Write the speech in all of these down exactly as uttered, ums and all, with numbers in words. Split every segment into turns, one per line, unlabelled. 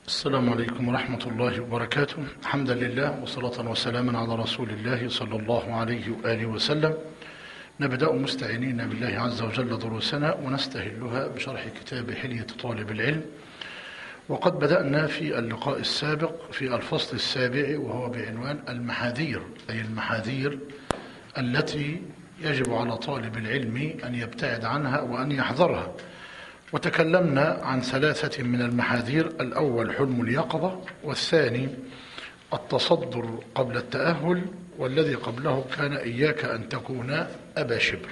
السلام عليكم ورحمة الله وبركاته. حمدا لله وصلاة وسلاما على رسول الله صلى الله عليه وآله وسلم. نبدأ مستعينين بالله عز وجل دروسنا ونستهلها بشرح كتاب حلية طالب العلم، وقد بدأنا في اللقاء السابق في الفصل السابع وهو بعنوان المحاذير، أي المحاذير التي يجب على طالب العلم أن يبتعد عنها وأن يحذرها. وتكلمنا عن ثلاثة من المحاذير: الأول حلم اليقظة، والثاني التصدر قبل التأهل، والذي قبله كان إياك أن تكون أبا شبر.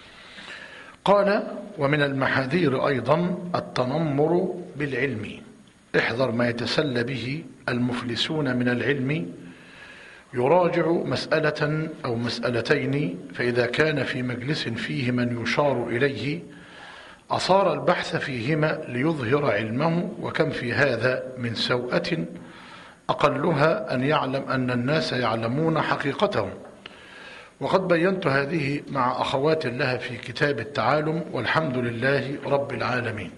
قال: ومن المحاذير أيضا التنمر بالعلم، احذر ما يتسلى به المفلسون من العلم، يراجع مسألة أو مسألتين، فإذا كان في مجلس فيه من يشار إليه أصار البحث فيهما ليظهر علمه، وكم في هذا من سوءة أقلها أن يعلم أن الناس يعلمون حقيقته. وقد بينت هذه مع أخوات لها في كتاب التعالم، والحمد لله رب العالمين.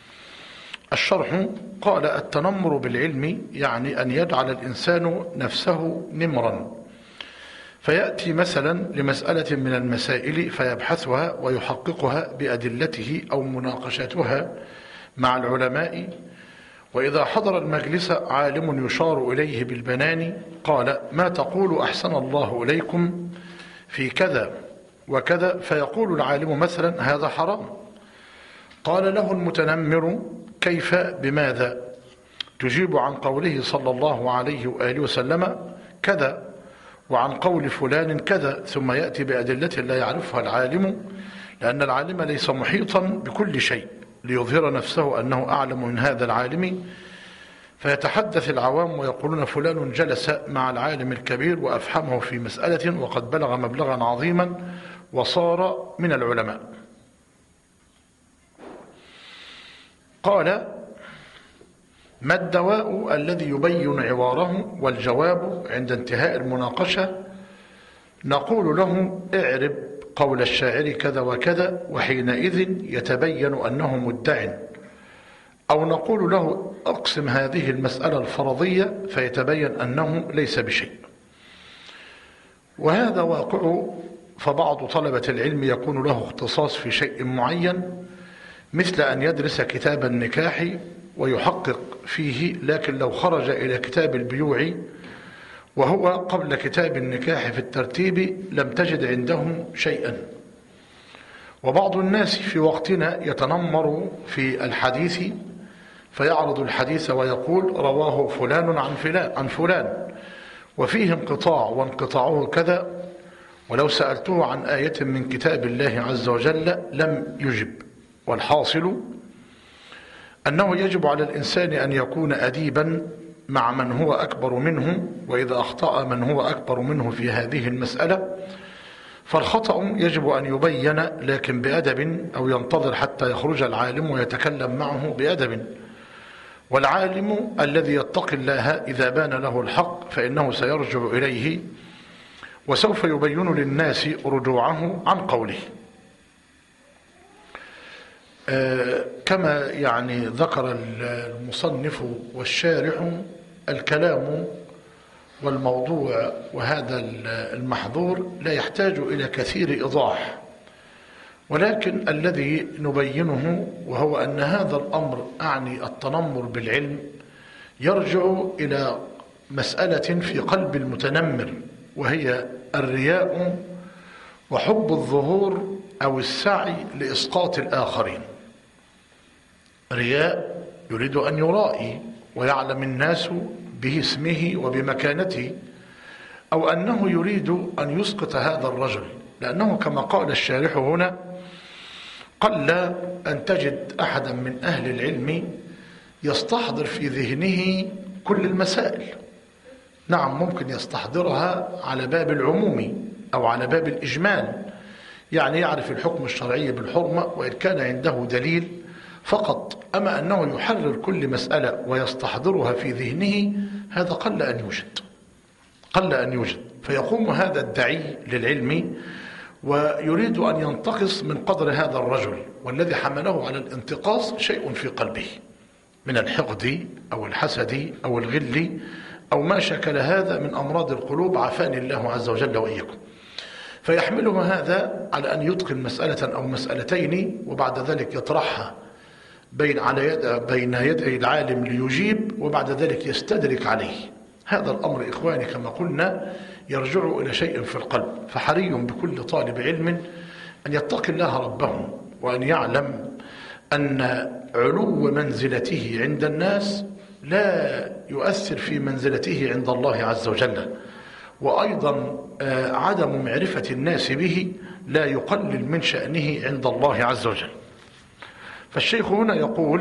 الشرح قال: التنمر بالعلم يعني أن يجعل الإنسان نفسه نمرا، فيأتي مثلا لمسألة من المسائل فيبحثها ويحققها بأدلته أو مناقشتها مع العلماء، وإذا حضر المجلس عالم يشار إليه بالبنان قال: ما تقول أحسن الله إليكم في كذا وكذا، فيقول العالم مثلا: هذا حرام. قال له المتنمر: كيف بماذا؟ تجيب عن قوله صلى الله عليه وآله وسلم كذا، وعن قول فلان كذا، ثم يأتي بأدلة لا يعرفها العالم، لأن العالم ليس محيطا بكل شيء، ليظهر نفسه أنه أعلم من هذا العالم. فيتحدث العوام ويقولون: فلان جلس مع العالم الكبير وأفهمه في مسألة وقد بلغ مبلغا عظيما وصار من العلماء. قال: ما الدواء الذي يبين عواره؟ والجواب عند انتهاء المناقشة نقول له: اعرب قول الشاعر كذا وكذا، وحينئذ يتبين أنه مدع. أو نقول له: أقسم هذه المسألة الفرضية، فيتبين أنه ليس بشيء. وهذا واقع، فبعض طلبة العلم يكون له اختصاص في شيء معين، مثل أن يدرس كتاب النكاح ويحقق فيه، لكن لو خرج إلى كتاب البيوع وهو قبل كتاب النكاح في الترتيب لم تجد عندهم شيئا. وبعض الناس في وقتنا يتنمر في الحديث، فيعرض الحديث ويقول: رواه فلان عن فلان عن فلان وفيه انقطاع وانقطاعه كذا، ولو سألته عن آية من كتاب الله عز وجل لم يجب. والحاصل أنه يجب على الإنسان أن يكون أديبا مع من هو أكبر منه، وإذا أخطأ من هو أكبر منه في هذه المسألة فالخطأ يجب أن يبين، لكن بأدب، أو ينتظر حتى يخرج العالم ويتكلم معه بأدب. والعالم الذي يتقي الله إذا بان له الحق فإنه سيرجع إليه، وسوف يبين للناس رجوعه عن قوله. كما يعني ذكر المصنف والشارح، الكلام والموضوع وهذا المحظور لا يحتاج إلى كثير إيضاح، ولكن الذي نبينه وهو أن هذا الأمر، أعني التنمر بالعلم، يرجع إلى مسألة في قلب المتنمر، وهي الرياء وحب الظهور أو السعي لإسقاط الآخرين. رياء يريد أن يرائي ويعلم الناس به اسمه وبمكانته، أو أنه يريد أن يسقط هذا الرجل، لأنه كما قال الشارح هنا: قل أن تجد أحدا من أهل العلم يستحضر في ذهنه كل المسائل. نعم، ممكن يستحضرها على باب العموم أو على باب الإجمال، يعني يعرف الحكم الشرعي بالحرمة وإن كان عنده دليل فقط، أما أنه يحرر كل مسألة ويستحضرها في ذهنه، هذا قل أن يوجد قل أن يوجد فيقوم هذا الداعي للعلم ويريد أن ينتقص من قدر هذا الرجل، والذي حمله على الانتقاص شيء في قلبه، من الحقد أو الحسد أو الغل أو ما شكل هذا من أمراض القلوب، عافاني الله عز وجل وإياكم. فيحمله هذا على أن يتقن مسألة أو مسألتين وبعد ذلك يطرحها بين على يد بين يدي العالم ليجيب، وبعد ذلك يستدرك عليه. هذا الأمر إخواني كما قلنا يرجع إلى شيء في القلب، فحري بكل طالب علم أن يتقي الله ربه وأن يعلم أن علو منزلته عند الناس لا يؤثر في منزلته عند الله عز وجل، وأيضا عدم معرفة الناس به لا يقلل من شأنه عند الله عز وجل. فالشيخ هنا يقول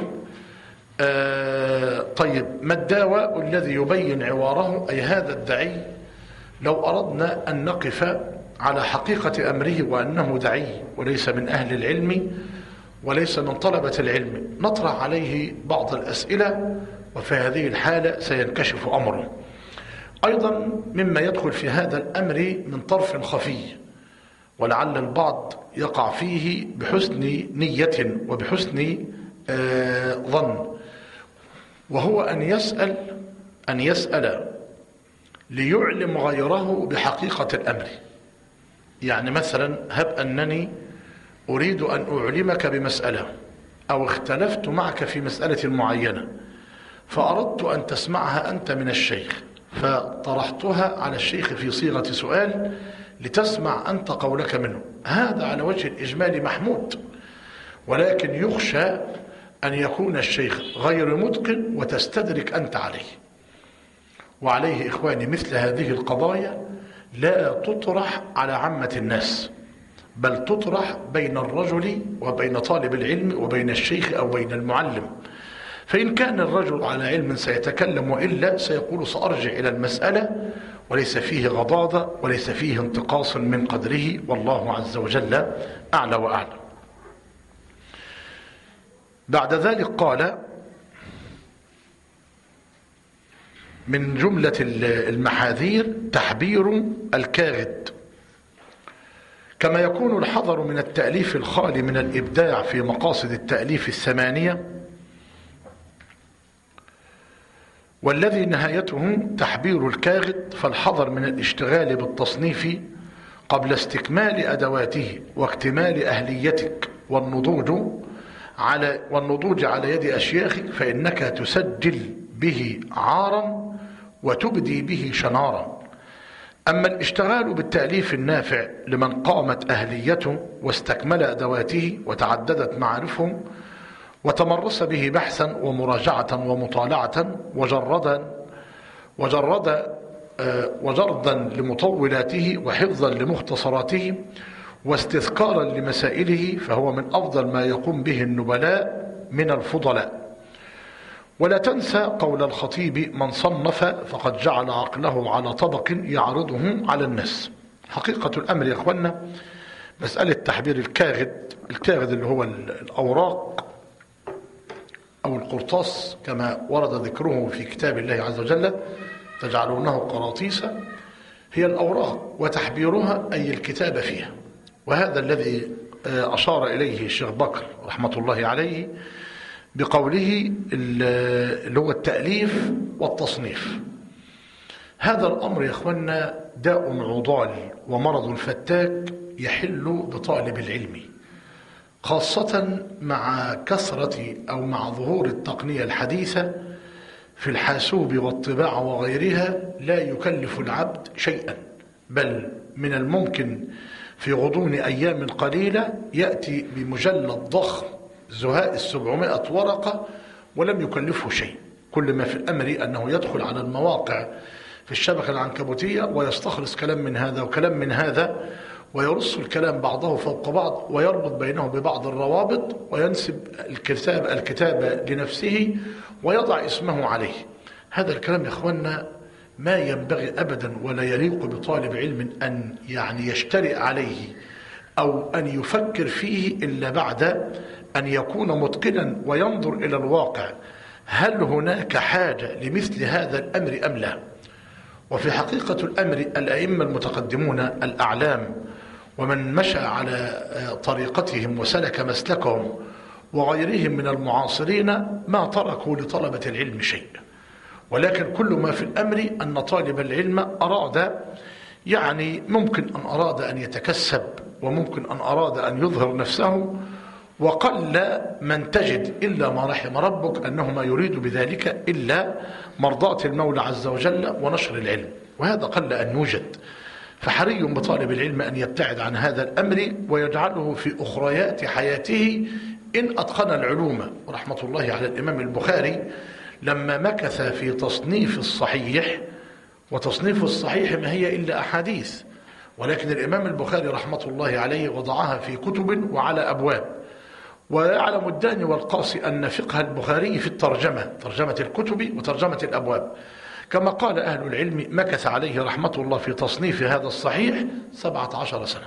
آه طيب ما الدواء الذي يبين عواره، أي هذا الدعي لو أردنا أن نقف على حقيقة أمره وأنه دعي وليس من أهل العلم وليس من طلبة العلم، نطرح عليه بعض الأسئلة وفي هذه الحالة سينكشف أمره. أيضا مما يدخل في هذا الأمر من طرف خفي ولعل البعض يقع فيه بحسن نية وبحسن آه ظن، وهو أن يسأل أن يسأل ليعلم غيره بحقيقة الأمر. يعني مثلا هب أنني أريد أن أعلمك بمسألة أو اختلفت معك في مسألة معينة فأردت أن تسمعها أنت من الشيخ، فطرحتها على الشيخ في صيغة سؤال لتسمع أنت قولك منه. هذا على وجه الإجمال محمود، ولكن يخشى أن يكون الشيخ غير متقن وتستدرك أنت عليه. وعليه إخواني مثل هذه القضايا لا تطرح على عامة الناس، بل تطرح بين الرجل وبين طالب العلم وبين الشيخ أو بين المعلم. فإن كان الرجل على علم سيتكلم، وإلا سيقول سأرجع إلى المسألة، وليس فيه غضاضة وليس فيه انتقاص من قدره، والله عز وجل أعلى وأعلم. بعد ذلك قال من جملة المحاذير تحبير الكاغد، كما يكون الحذر من التأليف الخالي من الإبداع في مقاصد التأليف الثمانية، والذي نهايته تحبير الكاغد، فالحذر من الاشتغال بالتصنيف قبل استكمال أدواته واكتمال أهليتك والنضوج على والنضوج على يد أشياخك، فإنك تسجل به عارا وتبدي به شنارا. أما الاشتغال بالتأليف النافع لمن قامت أهليته واستكمل أدواته وتعددت معارفهم وتمرس به بحثا ومراجعة ومطالعة وجردا وجردا وجردا لمطولاته وحفظا لمختصراته واستذكارا لمسائله، فهو من أفضل ما يقوم به النبلاء من الفضلاء. ولا تنسى قول الخطيب: من صنف فقد جعل عقله على طبق يعرضه على الناس. حقيقة الأمر يا إخوانا مسألة تحبير الكاغد، الكاغد اللي هو الأوراق أو القرطاس كما ورد ذكره في كتاب الله عز وجل، تجعلونه قراطيس، هي الأوراق، وتحبيرها أي الكتاب فيها. وهذا الذي أشار إليه الشيخ بكر رحمة الله عليه بقوله اللي هو التأليف والتصنيف. هذا الأمر يا إخوانا داء عضال ومرض فتاك يحل بطالب العلم، خاصة مع كثرة أو مع ظهور التقنية الحديثة في الحاسوب والطباعة وغيرها، لا يكلف العبد شيئا، بل من الممكن في غضون أيام قليلة يأتي بمجلد ضخم زهاء السبعمائة ورقة ولم يكلفه شيء. كل ما في الأمر أنه يدخل على المواقع في الشبكة العنكبوتية ويستخلص كلام من هذا وكلام من هذا، ويرص الكلام بعضه فوق بعض ويربط بينه ببعض الروابط، وينسب الكتاب الكتاب لنفسه ويضع اسمه عليه. هذا الكلام يا إخوانا ما ينبغي أبدا ولا يليق بطالب علم أن يعني يشترئ عليه أو أن يفكر فيه إلا بعد أن يكون متقنا وينظر إلى الواقع، هل هناك حاجة لمثل هذا الأمر أم لا؟ وفي حقيقة الأمر الأئمة المتقدمون الأعلام ومن مشى على طريقتهم وسلك مسلكهم وغيرهم من المعاصرين ما تركوا لطلبة العلم شيء، ولكن كل ما في الأمر أن طالب العلم أراد، يعني ممكن أن أراد أن يتكسب وممكن أن أراد أن يظهر نفسه، وقل من تجد إلا ما رحم ربك أنه ما يريد بذلك إلا مرضاة المولى عز وجل ونشر العلم، وهذا قل أن يوجد. فحري بطالب العلم أن يبتعد عن هذا الأمر ويجعله في أخريات حياته إن أتقن العلوم. رحمة الله على الإمام البخاري لما مكث في تصنيف الصحيح، وتصنيف الصحيح ما هي إلا أحاديث، ولكن الإمام البخاري رحمة الله عليه وضعها في كتب وعلى أبواب. ويعلم الداني والقاصي أن فقه البخاري في الترجمة، ترجمة الكتب وترجمة الأبواب، كما قال أهل العلم مكث عليه رحمة الله في تصنيف هذا الصحيح سبعة عشر سنة،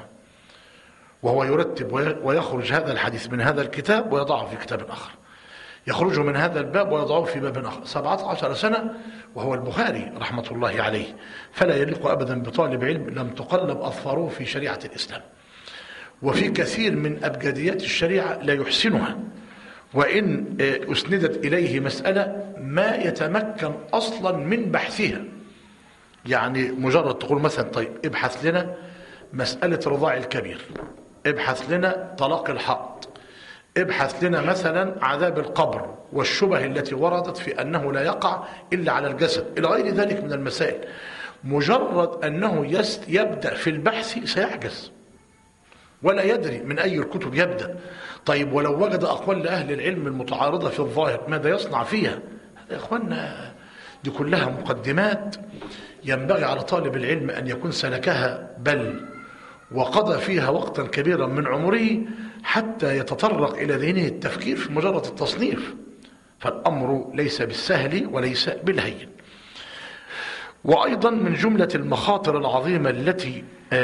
وهو يرتب ويخرج هذا الحديث من هذا الكتاب ويضعه في كتاب آخر، يخرج من هذا الباب ويضعه في باب آخر، سبعة عشر سنة، وهو البخاري رحمة الله عليه. فلا يليق أبدا بطالب علم لم تقلب أظفاره في شريعة الإسلام، وفي كثير من أبجديات الشريعة لا يحسنها، وإن أسندت إليه مسألة ما يتمكن أصلا من بحثها. يعني مجرد تقول مثلا طيب ابحث لنا مسألة رضاع الكبير، ابحث لنا طلاق الحائض، ابحث لنا مثلا عذاب القبر والشبه التي وردت في أنه لا يقع إلا على الجسد إلى غير ذلك من المسائل. مجرد أنه يبدأ في البحث سيعجز ولا يدري من أي الكتب يبدأ. طيب ولو وجد أقوال لأهل العلم المتعارضة في الظاهر ماذا يصنع فيها؟ يا إخوانا دي كلها مقدمات ينبغي على طالب العلم أن يكون سلكها بل وقضى فيها وقتا كبيرا من عمره حتى يتطرق إلى ذهنه التفكير في مجرد التصنيف. فالأمر ليس بالسهل وليس بالهين. وأيضا من جملة المخاطر العظيمة التي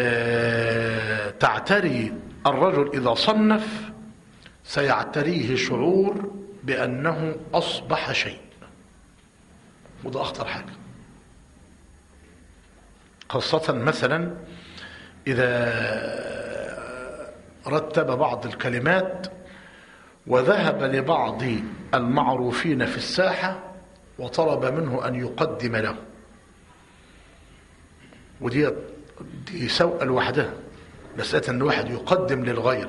تعتري الرجل إذا صنف سيعتريه شعور بأنه أصبح شيء، وده أخطر حاجة، خاصة مثلا إذا رتب بعض الكلمات وذهب لبعض المعروفين في الساحة وطلب منه أن يقدم له، ودي دي سوء لوحدها، مسألة أن واحد يقدم للغير،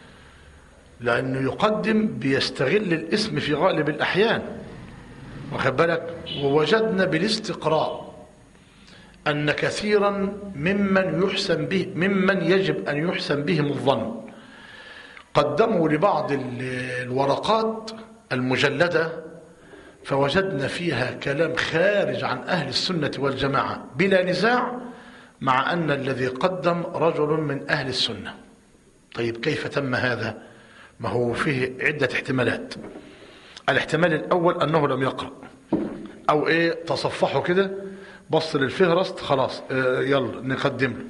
لأنه يقدم بيستغل الاسم في غالب الأحيان، واخد بالك. ووجدنا بالاستقراء أن كثيرا ممن يحسن به ممن يجب أن يحسن بهم الظن قدموا لبعض الورقات المجلدة فوجدنا فيها كلام خارج عن أهل السنة والجماعة بلا نزاع، مع أن الذي قدم رجل من أهل السنة. طيب كيف تم هذا؟ ما هو فيه عدة احتمالات. الاحتمال الأول أنه لم يقرأ، أو إيه تصفحه كده، بص للفهرست خلاص اه يلا نقدم له.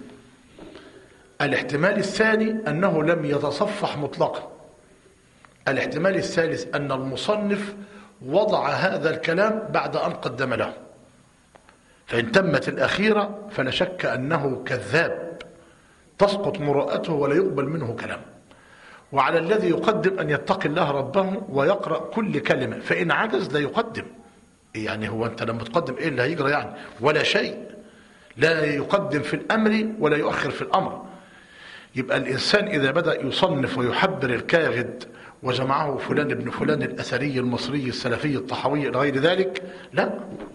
الاحتمال الثاني أنه لم يتصفح مطلقا. الاحتمال الثالث أن المصنف وضع هذا الكلام بعد أن قدم له، فإن تمت الأخيرة فلا شك أنه كذاب تسقط مروءته ولا يقبل منه كلام. وعلى الذي يقدم أن يتقي الله ربه ويقرأ كل كلمة، فإن عجز لا يقدم. يعني هو أنت لما تقدم إيه اللي هيجرى؟ يعني ولا شيء، لا يقدم في الأمر ولا يؤخر في الأمر. يبقى الإنسان إذا بدأ يصنف ويحبر الكاغد وجمعه فلان ابن فلان الأثري المصري السلفي الطحوي إلى غير ذلك، لا،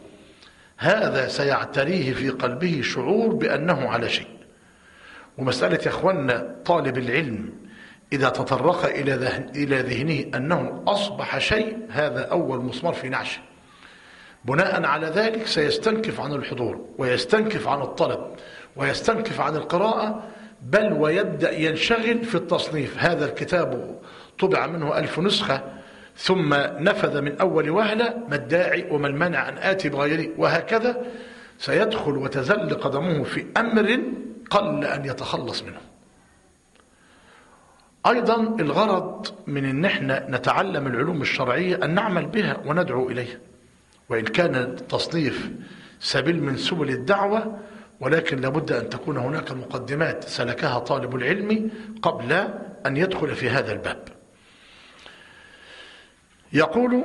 هذا سيعتريه في قلبه شعور بأنه على شيء. ومسألة يا أخوانا طالب العلم إذا تطرق إلى ذهن إلى ذهنه أنه أصبح شيء، هذا أول مسمار في نعشه. بناء على ذلك سيستنكف عن الحضور ويستنكف عن الطلب ويستنكف عن القراءة، بل ويبدأ ينشغل في التصنيف. هذا الكتاب طبع منه ألف نسخة ثم نفذ من أول وهلة، ما الداعي وما المانع أن آتي بغيره، وهكذا سيدخل وتزل قدمه في أمر قل أن يتخلص منه. أيضا الغرض من أن احنا نتعلم العلوم الشرعية أن نعمل بها وندعو إليها، وإن كان التصنيف سبيل من سبل الدعوة، ولكن لابد أن تكون هناك مقدمات سلكها طالب العلم قبل أن يدخل في هذا الباب. يقول: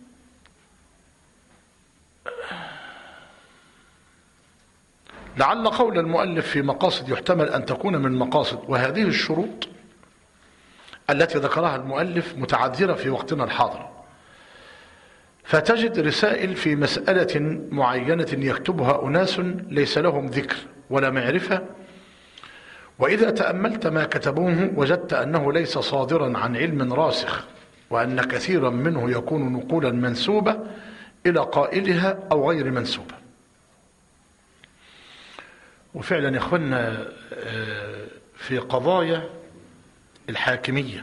لعل قول المؤلف في مقاصد يحتمل أن تكون من مقاصد، وهذه الشروط التي ذكرها المؤلف متعذرة في وقتنا الحاضر، فتجد رسائل في مسألة معينة يكتبها أناس ليس لهم ذكر ولا معرفة، وإذا تأملت ما كتبوه وجدت أنه ليس صادرا عن علم راسخ، وأن كثيرا منه يكون نقولا منسوبة إلى قائلها أو غير منسوبة. وفعلا يا إخوانا في قضايا الحاكمية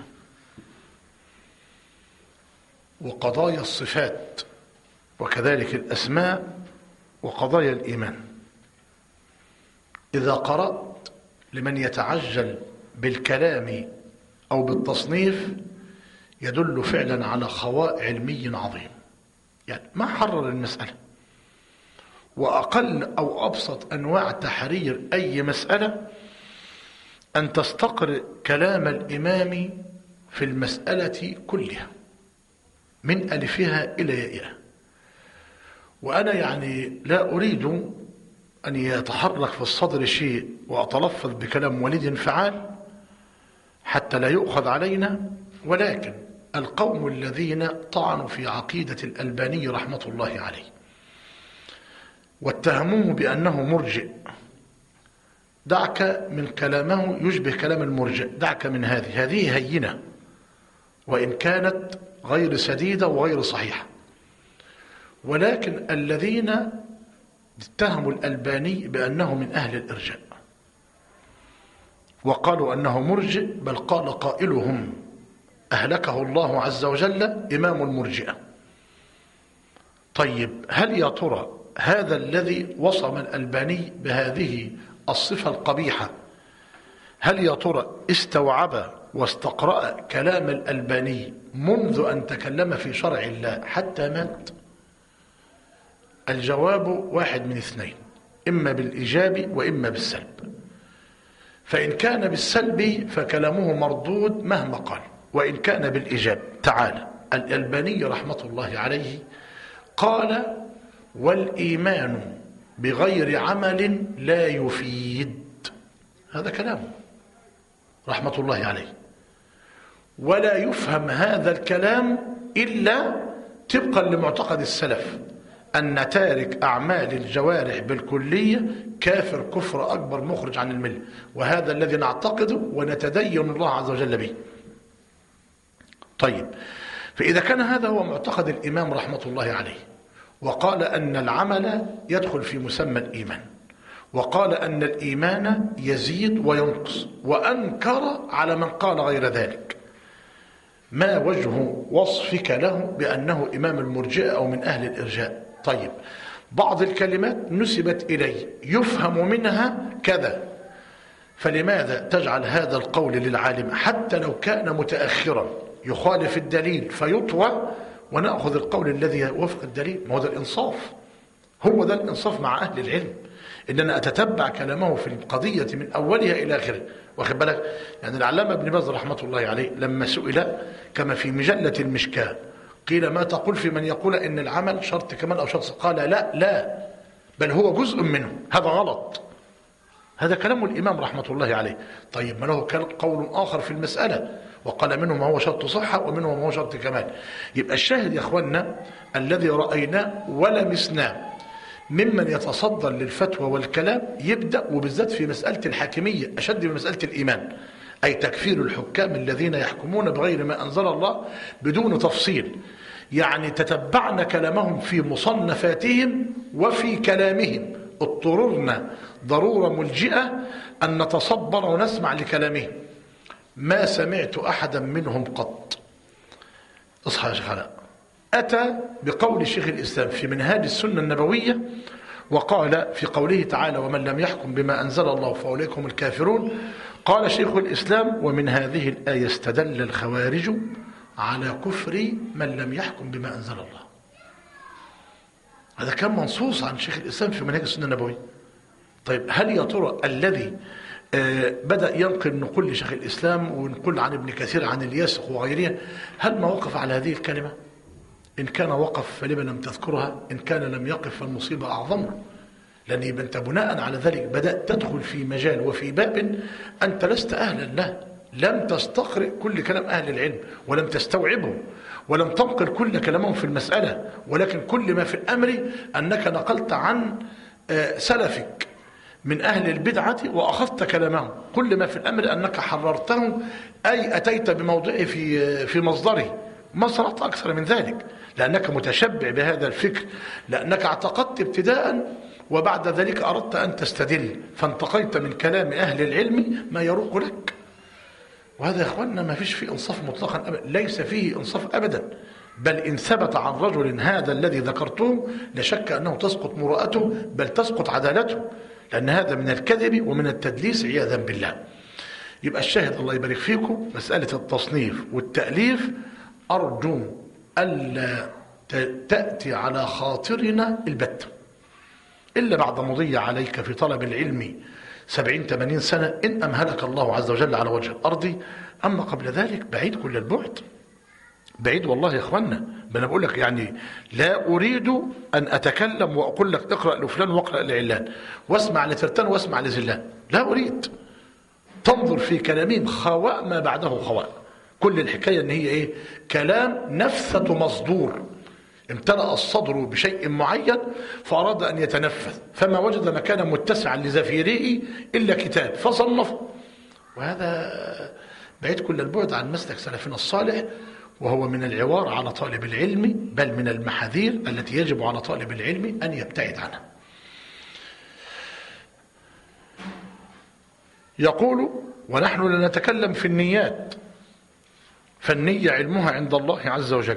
وقضايا الصفات وكذلك الأسماء وقضايا الإيمان، إذا قرأت لمن يتعجل بالكلام أو بالتصنيف يدل فعلا على خواء علمي عظيم. يعني ما حرر المسألة، وأقل أو أبسط أنواع تحرير أي مسألة أن تستقرئ كلام الإمام في المسألة كلها من ألفها إلى يائها. وأنا يعني لا أريد أن يتحرك في الصدر شيء وأتلفظ بكلام وليد فعال حتى لا يؤخذ علينا، ولكن القوم الذين طعنوا في عقيدة الألباني رحمة الله عليه واتهموه بأنه مرجئ، دعك من كلامه يشبه كلام المرجئ، دعك من هذه هذه هينة وإن كانت غير سديدة وغير صحيحة. ولكن الذين اتهموا الألباني بأنه من أهل الإرجاء وقالوا أنه مرجئ، بل قال قائلهم أهلكه الله عز وجل إمام المرجئة. طيب هل يا ترى هذا الذي وصم الألباني بهذه الصفة القبيحة، هل يا ترى استوعب واستقرأ كلام الألباني منذ أن تكلم في شرع الله حتى مات؟ الجواب واحد من اثنين، إما بالإيجاب وإما بالسلب. فإن كان بالسلب فكلامه مردود مهما قال، وإن كان بالإيجاب تعالى الألباني رحمة الله عليه قال: والإيمان بغير عمل لا يفيد. هذا كلامه رحمة الله عليه، ولا يفهم هذا الكلام إلا طبقا لمعتقد السلف أن تارك أعمال الجوارح بالكلية كافر كفر أكبر مخرج عن الملة، وهذا الذي نعتقده ونتدين الله عز وجل به. طيب، فإذا كان هذا هو معتقد الإمام رحمة الله عليه، وقال أن العمل يدخل في مسمى الإيمان، وقال أن الإيمان يزيد وينقص، وأنكر على من قال غير ذلك، ما وجه وصفك له بأنه إمام المرجئة أو من أهل الإرجاء؟ طيب، بعض الكلمات نسبت إليه يفهم منها كذا، فلماذا تجعل هذا القول للعالم حتى لو كان متأخرا يخالف الدليل فيطوى، ونأخذ القول الذي يوافق الدليل؟ ما هو ده الإنصاف، هو ده الإنصاف مع أهل العلم، إن أنا أتتبع كلامه في القضية من أولها إلى آخره. واخد بالك؟ يعني العلامة ابن باز رحمة الله عليه لما سئل كما في مجلة المشكاة قيل: ما تقول في من يقول إن العمل شرط كمال أو شرط؟ قال: لا لا، بل هو جزء منه، هذا غلط. هذا كلام الإمام رحمة الله عليه. طيب، ما له قول آخر في المسألة وقال: منه ما هو شرط صحة ومنه ما هو شرط كمال. يبقى الشاهد يا أخوانا الذي رأيناه ولمسناه ممن يتصدر للفتوى والكلام يبدأ، وبالذات في مسألة الحاكمية أشد من مسألة الإيمان، أي تكفير الحكام الذين يحكمون بغير ما أنزل الله بدون تفصيل. يعني تتبعنا كلامهم في مصنفاتهم وفي كلامهم، اضطررنا ضرورة ملجئة أن نتصبر ونسمع لكلامهم. ما سمعت أحدا منهم قط، اصحى يا شيخ علاء، أتى بقول شيخ الإسلام في منهاج السنة النبوية وقال في قوله تعالى: ومن لم يحكم بما أنزل الله فأولئك هم الكافرون. قال شيخ الإسلام: ومن هذه الآية استدل الخوارج على كفر من لم يحكم بما أنزل الله. هذا كان منصوص عن شيخ الإسلام في منهاج السنة النبوية. طيب، هل يا ترى الذي بدأ ينقل نقول لشيخ الإسلام ونقول عن ابن كثير عن الياسق وغيره، هل ما وقف على هذه الكلمة؟ إن كان وقف فلما لم تذكرها، إن كان لم يقف فالمصيبة أعظم. لأن يبقى أنت بناء على ذلك بدأت تدخل في مجال وفي باب أنت لست أهلا له، لم تستقرئ كل كلام أهل العلم ولم تستوعبه ولم تنقل كل كلامهم في المسألة، ولكن كل ما في الأمر أنك نقلت عن سلفك من أهل البدعة وأخذت كلامهم. كل ما في الأمر أنك حررته، أي أتيت بموضعه في في مصدره، ما صنعت أكثر من ذلك، لأنك متشبع بهذا الفكر، لأنك اعتقدت ابتداء وبعد ذلك أردت أن تستدل، فانتقيت من كلام أهل العلم ما يروق لك. وهذا يا إخواننا ما فيش فيه إنصاف مطلقا أبدا، ليس فيه إنصاف أبدا. بل إن ثبت عن رجل هذا الذي ذكرته لشك أنه تسقط مروءته، بل تسقط عدالته، لأن هذا من الكذب ومن التدليس عياذا بالله. يبقى الشاهد الله يبارك فيكم، مسألة التصنيف والتأليف أرجو ألا تأتي على خاطرنا البتة، إلا بعد مضي عليك في طلب العلم سبعين ثمانين سنة إن أمهلك الله عز وجل على وجه الأرض. أما قبل ذلك بعيد كل البعد، بعيد والله يا إخوانا. أنا بقول لك يعني لا أريد أن أتكلم وأقول لك اقرأ لفلان واقرأ لعلان واسمع لترتان واسمع لزلان، لا أريد. تنظر في كلامهم خواء ما بعده خواء. كل الحكاية أن هي إيه؟ كلام نفثة مصدور، امتلأ الصدر بشيء معين فأراد أن يتنفذ، فما وجد مكانا متسعا لزفيره إلا كتاب فصنفه. وهذا بعيد كل البعد عن مسلك سلفنا الصالح، وهو من العوار على طالب العلم، بل من المحاذير التي يجب على طالب العلم أن يبتعد عنها. يقول: ونحن لا نتكلم في النيات، فالنية علمها عند الله عز وجل،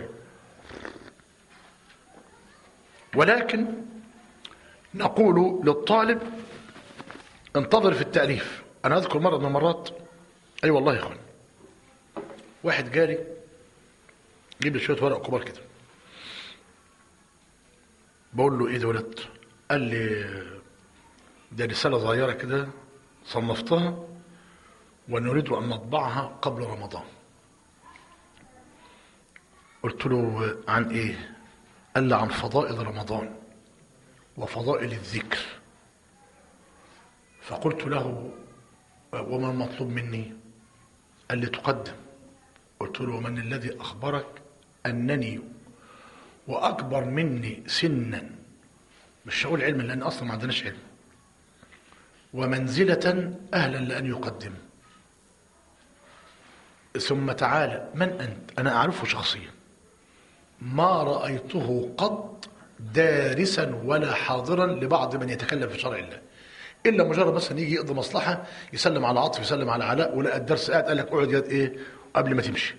ولكن نقول للطالب انتظر في التأليف. أنا أذكر مرة من المرات، أي أيوة والله يا أخوان، واحد جاري جيب لي شوية ورق كبار كده، بقول له إيه دولت؟ قال لي ده رسالة صغيرة كده صنفتها ونريد أن نطبعها قبل رمضان. قلت له عن إيه؟ قال لي عن فضائل رمضان وفضائل الذكر. فقلت له وما المطلوب مني؟ قال لي تقدم. قلت له من الذي أخبرك أنني وأكبر مني سنا، مش هقول علما لأن أصلا ما عندناش علم، ومنزلة أهلا لأن يقدم، ثم تعالى من أنت؟ أنا أعرفه شخصيا، ما رأيته قط دارسا ولا حاضرا لبعض من يتكلم في شرع الله، إلا مجرد مثلا يجي يقضي مصلحة يسلم على عاطف يسلم على علاء، ولقى الدرس قاعد قال لك اقعد يد إيه قبل ما تمشي.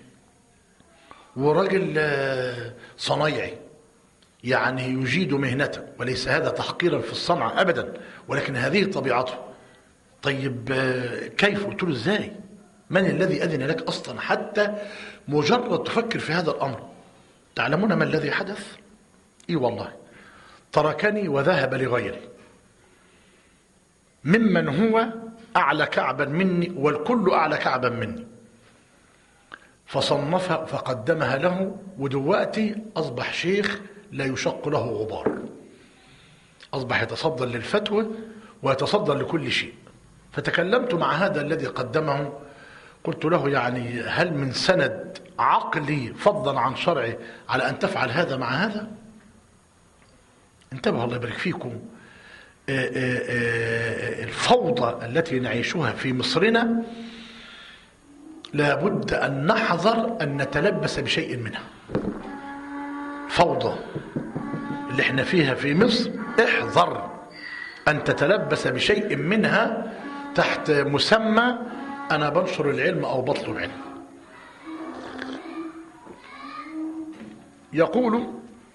وراجل صنايعي يعني يجيد مهنته، وليس هذا تحقيرا في الصنعة أبدا، ولكن هذه طبيعته. طيب كيف؟ قلت له ازاي؟ من الذي أذن لك أصلا حتى مجرد تفكر في هذا الأمر؟ تعلمون ما الذي حدث؟ إي والله، تركني وذهب لغيري ممن هو أعلى كعبا مني، والكل أعلى كعبا مني، فصنفها فقدمها له، ودلوقتي أصبح شيخ لا يشق له غبار، أصبح يتصدر للفتوى ويتصدر لكل شيء. فتكلمت مع هذا الذي قدمه، قلت له يعني هل من سند عقلي فضلا عن شرعي على أن تفعل هذا مع هذا؟ انتبهوا الله يبارك فيكم، الفوضى التي نعيشها في مصرنا لابد أن نحذر أن نتلبس بشيء منها. فوضى اللي احنا فيها في مصر احذر أن تتلبس بشيء منها تحت مسمى أنا بنشر العلم أو بطلب علم. يقول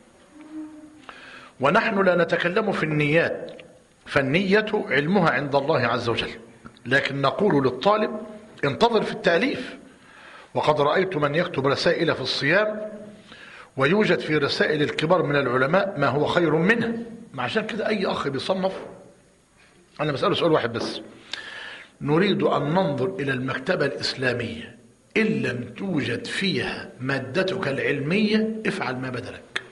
ونحن لا نتكلم في النيات، فالنية علمها عند الله عز وجل، لكن نقول للطالب انتظر في التأليف. وقد رأيت من يكتب رسائل في الصيام ويوجد في رسائل الكبار من العلماء ما هو خير منها. عشان كده أي أخ بيصنف، أنا بسأله سؤال واحد بس، نريد أن ننظر إلى المكتبة الإسلامية، إن لم توجد فيها مادتك العلمية افعل ما بدلك.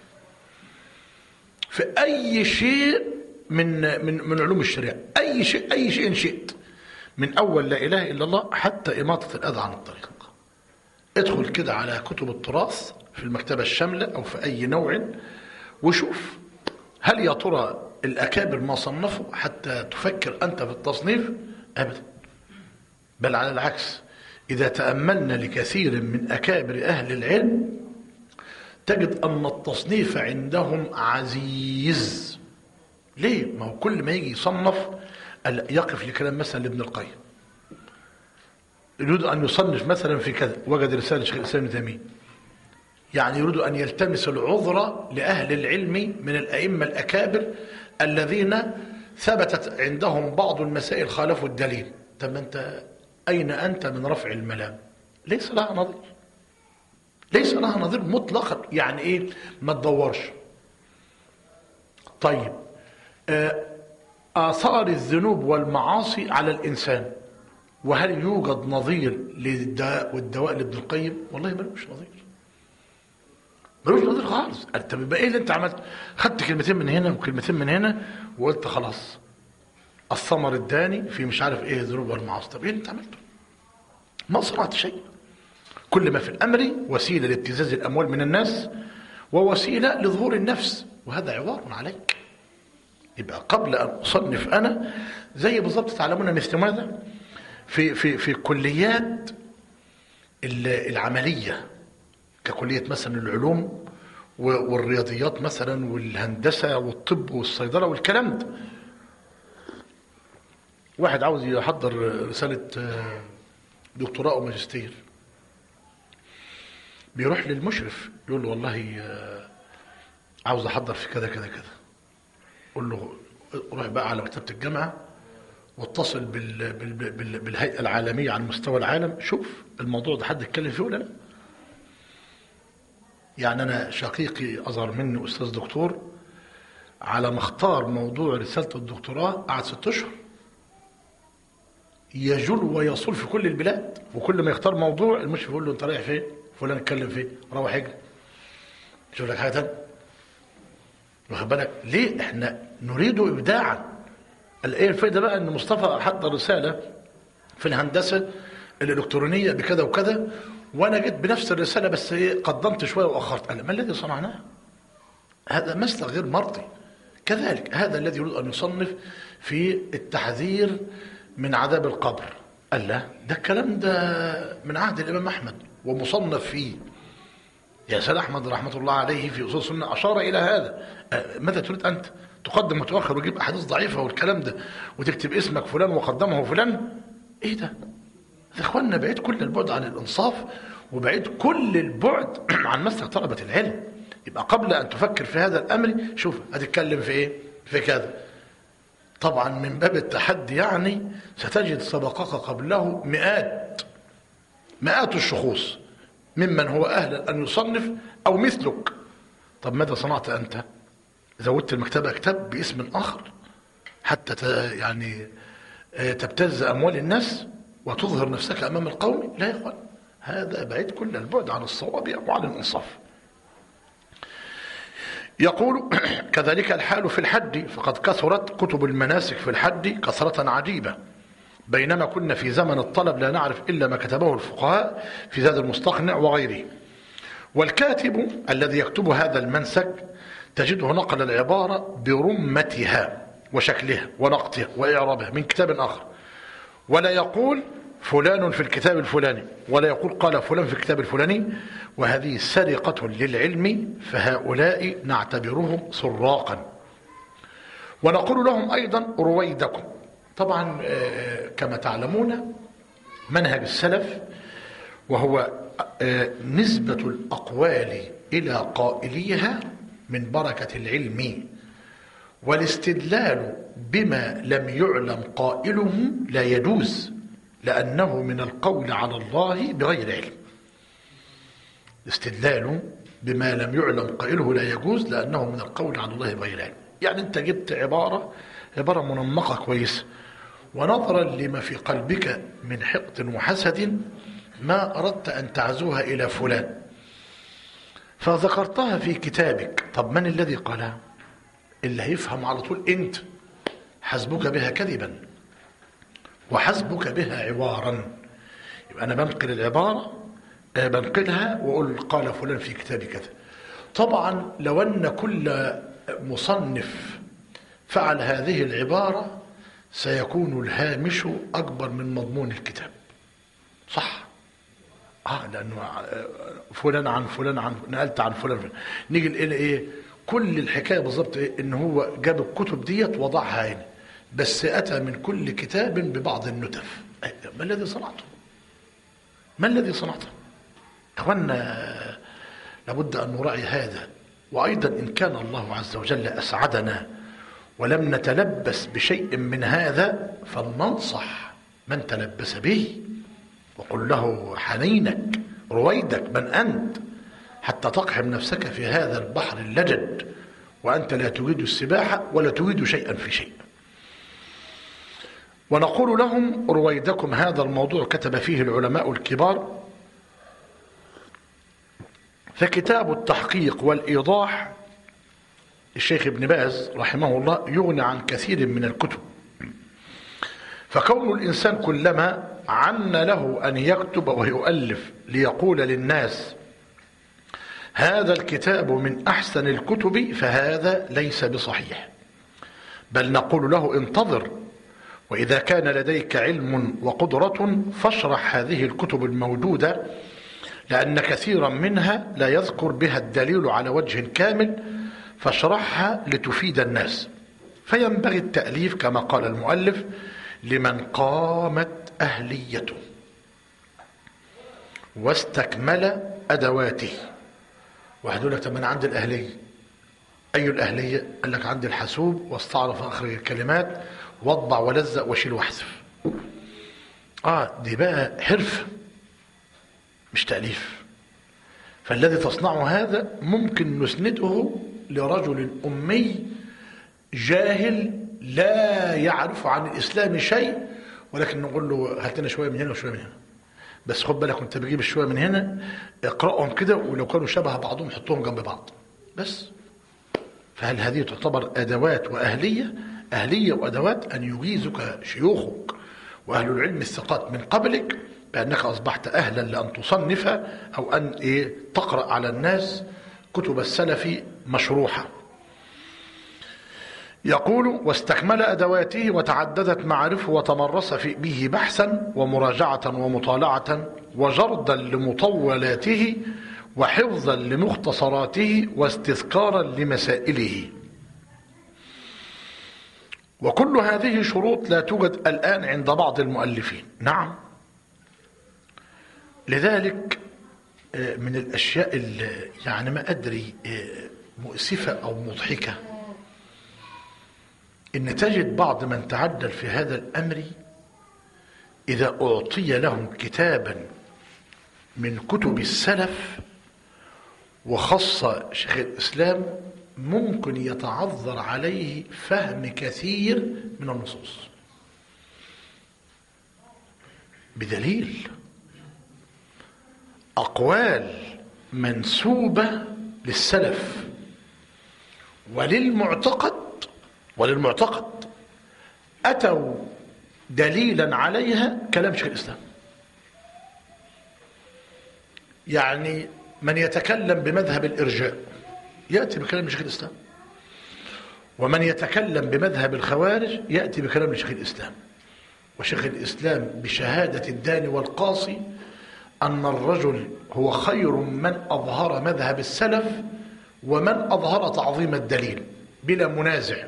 في أي شيء من من من علوم الشريعة، أي شيء أي شيء شئت، من أول لا إله إلا الله حتى إماطة الأذى عن الطريق. ادخل كده على كتب التراث في المكتبة الشاملة أو في أي نوع وشوف هل يا ترى الأكابر ما صنفوا حتى تفكر أنت في التصنيف؟ أبدا، بل على العكس، إذا تأملنا لكثير من أكابر أهل العلم تجد أن التصنيف عندهم عزيز. ليه؟ ما هو كل ما يجي يصنف يقف لكلام مثلا لابن القيم، يريد أن يصنف مثلا في كذا، وجد رسالة شيخ الإسلام ابن تيمية، يعني يريد أن يلتمس العذر لأهل العلم من الأئمة الأكابر الذين ثبتت عندهم بعض المسائل خالفوا الدليل. طب أنت أين أنت من رفع الملام؟ ليس لها نظير، ليس لها نظير مطلقا. يعني إيه؟ ما تدورش. طيب، آثار الذنوب والمعاصي على الإنسان، وهل يوجد نظير للدواء والدواء لابن القيم؟ والله ملوش نظير، ملوش نظير خالص. انت بيبقى ايه اللي انت عملت؟ خدت كلمتين من هنا وكلمتين من هنا وقلت خلاص الثمر الداني في مش عارف ايه الذنوب والمعاصي. طب ايه اللي انت عملته؟ ما صنعت شيء. كل ما في الامر وسيله لابتزاز الاموال من الناس ووسيله لظهور النفس، وهذا عوار عليك. يبقى قبل ان اصنف انا زي بالضبط تعلمون مثل ماذا؟ في في في كليات العمليه ككليه مثلا العلوم والرياضيات مثلا والهندسه والطب والصيدله والكلام ده. واحد عاوز يحضر رساله دكتوراه او ماجستير، بيروح للمشرف يقول له والله عاوز احضر في كذا كذا كذا. قول له روح بقى على مكتبه الجامعه واتصل بال... بال... بال... بالهيئه العالميه على مستوى العالم، شوف الموضوع ده حد يتكلم فيه ولا لا. يعني انا شقيقي اصغر مني استاذ دكتور، على ما اختار موضوع رساله الدكتوراه قعد ست اشهر يجول ويصول في كل البلاد، وكل ما يختار موضوع المشرف يقول له انت رايح فين؟ فلان اتكلم فين؟ روح اجري شوف لك حاجه ثانيه. واخد بالك؟ ليه؟ احنا نريد ابداعا. ايه الفائده بقى ان مصطفى حضر رساله في الهندسه الالكترونيه بكذا وكذا، وانا جيت بنفس الرساله بس ايه قدمت شويه واخرت. قال ما الذي صنعناه؟ هذا مسلك غير مرضي. كذلك هذا الذي يريد ان يصنف في التحذير من عذاب القبر، قال لا ده الكلام ده من عهد الامام احمد ومصنف فيه. يا سيد احمد رحمه الله عليه في اصول السنه اشار الى هذا. ماذا تريد انت؟ تقدم وتؤخر وتجيب احاديث ضعيفه والكلام ده وتكتب اسمك فلان وقدمه فلان؟ ايه ده؟ يا اخواننا بعيد كل البعد عن الانصاف وبعيد كل البعد عن مسلك طلبه العلم. يبقى قبل ان تفكر في هذا الامر شوف هتتكلم في ايه؟ في كذا. طبعا من باب التحدي يعني ستجد سبقك قبله مئات مئات الشخوص ممن هو اهل ان يصنف او مثلك. طب ماذا صنعت انت؟ زودت المكتبه كتاب باسم اخر حتى يعني تبتز اموال الناس وتظهر نفسك امام القوم؟ لا يا اخوان، هذا بعيد كل البعد عن الصواب وعن الانصاف. يقول كذلك الحال في الحج، فقد كثرت كتب المناسك في الحج كثرة عجيبة، بينما كنا في زمن الطلب لا نعرف إلا ما كتبه الفقهاء في زاد المستقنع وغيره. والكاتب الذي يكتب هذا المنسك تجده نقل العبارة برمتها وشكلها ونقطها وإعرابها من كتاب آخر، ولا يقول فلان في الكتاب الفلاني، ولا يقول قال فلان في الكتاب الفلاني، وهذه سرقة للعلم، فهؤلاء نعتبرهم سراقا. ونقول لهم أيضا رويدكم. طبعا كما تعلمون منهج السلف وهو نسبة الأقوال إلى قائليها من بركة العلم، والاستدلال بما لم يعلم قائله لا يجوز، لأنه من القول على الله بغير علم. الاستدلال بما لم يعلم قائله لا يجوز لأنه من القول على الله بغير علم. يعني أنت جبت عبارة عبارة منمقة كويسة، ونظرا لما في قلبك من حقد وحسد ما أردت أن تعزوها إلى فلان فذكرتها في كتابك. طب من الذي قالها؟ اللي هيفهم على طول انت حسبك بها كذبا وحسبك بها عوارا. يبقى انا بنقل العباره بنقلها واقول قال فلان في كتاب كذا. طبعا لو ان كل مصنف فعل هذه العباره سيكون الهامش اكبر من مضمون الكتاب. صح؟ اه لانه فلان عن فلان عن نقلت عن فلان, فلان. نيجي الى ايه؟ كل الحكايه بالظبط ايه؟ ان هو جاب الكتب ديت وضعها هنا، بس اتى من كل كتاب ببعض النتف. ما الذي صنعته؟ ما الذي صنعته؟ اخوانا لابد ان نراعي هذا. وايضا ان كان الله عز وجل اسعدنا ولم نتلبس بشيء من هذا فلننصح من تلبس به وقل له حنينك رويدك من أنت حتى تقحم نفسك في هذا البحر اللجد وأنت لا تريد السباحة ولا تريد شيئا في شيء. ونقول لهم رويدكم هذا الموضوع كتب فيه العلماء الكبار. فكتاب التحقيق والإيضاح الشيخ ابن باز رحمه الله يغني عن كثير من الكتب. فكون الإنسان كلما عن له أن يكتب ويؤلف ليقول للناس هذا الكتاب من أحسن الكتب فهذا ليس بصحيح، بل نقول له انتظر، وإذا كان لديك علم وقدرة فاشرح هذه الكتب الموجودة، لأن كثيرا منها لا يذكر بها الدليل على وجه كامل، فاشرحها لتفيد الناس. فينبغي التأليف كما قال المؤلف لمن قامت أهليته واستكمل أدواته. واحد يقول لك طب أنا عندي الأهلية. أي الأهلية؟ قال لك عندي الحاسوب واستعرف أخرج الكلمات واطبع ولزق واشيل واحذف. آه دي بقى حرفة مش تأليف. فالذي تصنعه هذا ممكن نسنده لرجل أمي جاهل لا يعرف عن الإسلام شيء، ولكن نقول له هات لنا شوية من هنا وشوية من هنا، بس خد بالك وانت بتجيب الشوية من هنا اقرأهم كده، ولو كانوا شبه بعضهم حطهم جنب بعض بس. فهل هذه تعتبر أدوات وأهلية؟ أهلية وأدوات أن يجيزك شيوخك وأهل العلم الثقات من قبلك بأنك أصبحت أهلا لأن تصنف أو أن إيه تقرأ على الناس كتب السلف مشروحة. يقول واستكمل أدواته وتعددت معارفه وتمرس في به بحثا ومراجعة ومطالعة وجردا لمطولاته وحفظا لمختصراته واستذكارا لمسائله. وكل هذه شروط لا توجد الآن عند بعض المؤلفين. نعم، لذلك من الأشياء اللي يعني ما أدري مؤسفة أو مضحكة إن تجد بعض من تعدل في هذا الأمر إذا أعطي لهم كتابا من كتب السلف وخص شيخ الإسلام ممكن يتعذر عليه فهم كثير من النصوص بدليل أقوال منسوبة للسلف وللمعتقد وللمعتقد أتوا دليلا عليها كلام شيخ الإسلام. يعني من يتكلم بمذهب الإرجاء يأتي بكلام شيخ الإسلام، ومن يتكلم بمذهب الخوارج يأتي بكلام شيخ الإسلام. وشيخ الإسلام بشهادة الداني والقاصي أن الرجل هو خير من أظهر مذهب السلف ومن أظهر تعظيم الدليل بلا منازع.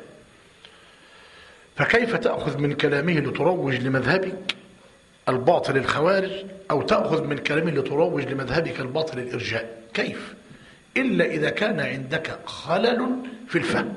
فكيف تأخذ من كلامه لتروج لمذهبك الباطل الخوارج، أو تأخذ من كلامه لتروج لمذهبك الباطل الإرجاء؟ كيف؟ إلا إذا كان عندك خلل في الفهم.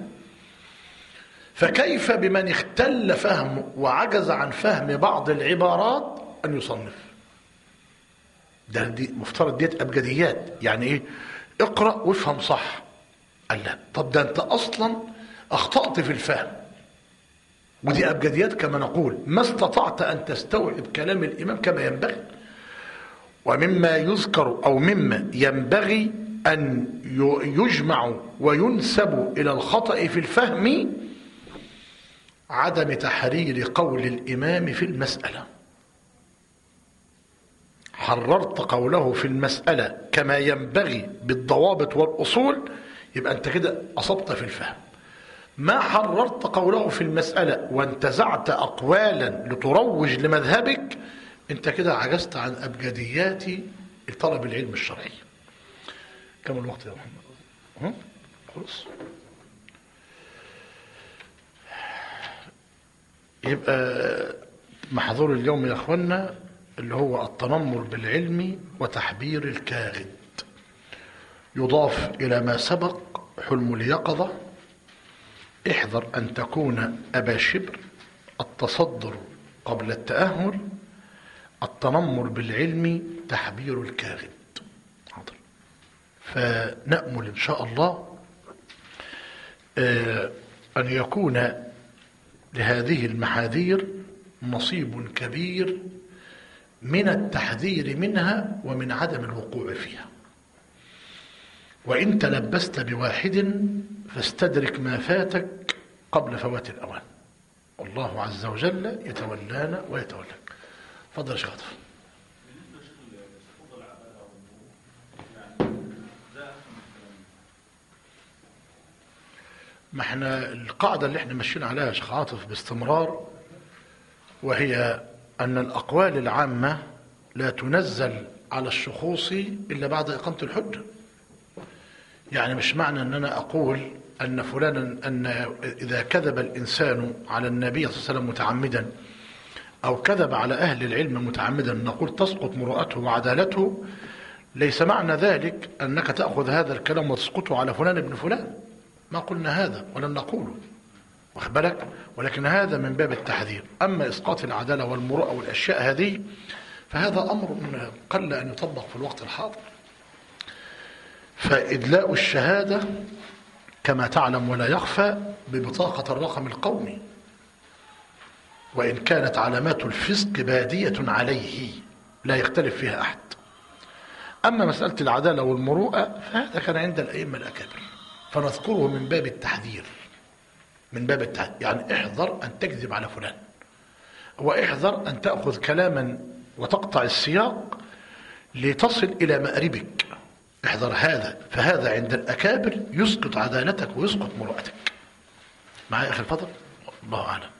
فكيف بمن اختل فهمه وعجز عن فهم بعض العبارات أن يصنف؟ ده دي مفترض ديت أبجديات. يعني إيه؟ اقرأ وافهم صح. قال لا، طب ده أنت أصلا أخطأت في الفهم، ودي أبجديات كما نقول، ما استطعت أن تستوعب كلام الإمام كما ينبغي. ومما يذكر أو مما ينبغي أن يجمع وينسب إلى الخطأ في الفهم عدم تحرير قول الإمام في المسألة. حررت قوله في المسألة كما ينبغي بالضوابط والأصول، يبقى أنت كده أصبت في الفهم. ما حررت قوله في المسألة وانتزعت أقوالا لتروج لمذهبك، أنت كده عجزت عن أبجديات طلب العلم الشرعي. كم الوقت يا محمد؟ خلص. يبقى محظور اليوم يا أخوانا اللي هو التنمر بالعلم وتحبير الكاغد. يضاف إلى ما سبق حلم اليقظة، احذر أن تكون أبا شبر، التصدر قبل التأهل، التنمر بالعلم، تحبير الكاغد. حاضر. فنأمل إن شاء الله أن يكون لهذه المحاذير نصيب كبير من التحذير منها ومن عدم الوقوع فيها. وإن تلبست بواحد فاستدرك ما فاتك قبل فوات الأوان. الله عز وجل يتولانا ويتولاك. فضل يا شيخ عاطف. ما احنا القاعدة اللي احنا ماشيين عليها يا شيخ عاطف باستمرار، وهي أن الأقوال العامة لا تنزل على الشخوص إلا بعد إقامة الحجة. يعني مش معنى أن أنا أقول أن فلانا أن إذا كذب الإنسان على النبي صلى الله عليه وسلم متعمدا أو كذب على أهل العلم متعمدا نقول تسقط مروءته وعدالته. ليس معنى ذلك أنك تأخذ هذا الكلام وتسقطه على فلان ابن فلان، ما قلنا هذا ولن نقوله، واخد بالك؟ ولكن هذا من باب التحذير. أما إسقاط العدالة والمروءة والأشياء هذه فهذا أمر قل أن يطبق في الوقت الحاضر. فإدلاء الشهادة كما تعلم ولا يخفى ببطاقة الرقم القومي، وإن كانت علامات الفسق بادية عليه لا يختلف فيها أحد. أما مسألة العدالة والمروءة فهذا كان عند الأئمة الأكابر، فنذكره من باب التحذير، من باب التحذير. يعني احذر أن تكذب على فلان، واحذر أن تأخذ كلاما وتقطع السياق لتصل إلى مأربك. احذر هذا، فهذا عند الأكابر يسقط عدالتك ويسقط مروءتك. معي أخي الفضل؟ الله أعلم.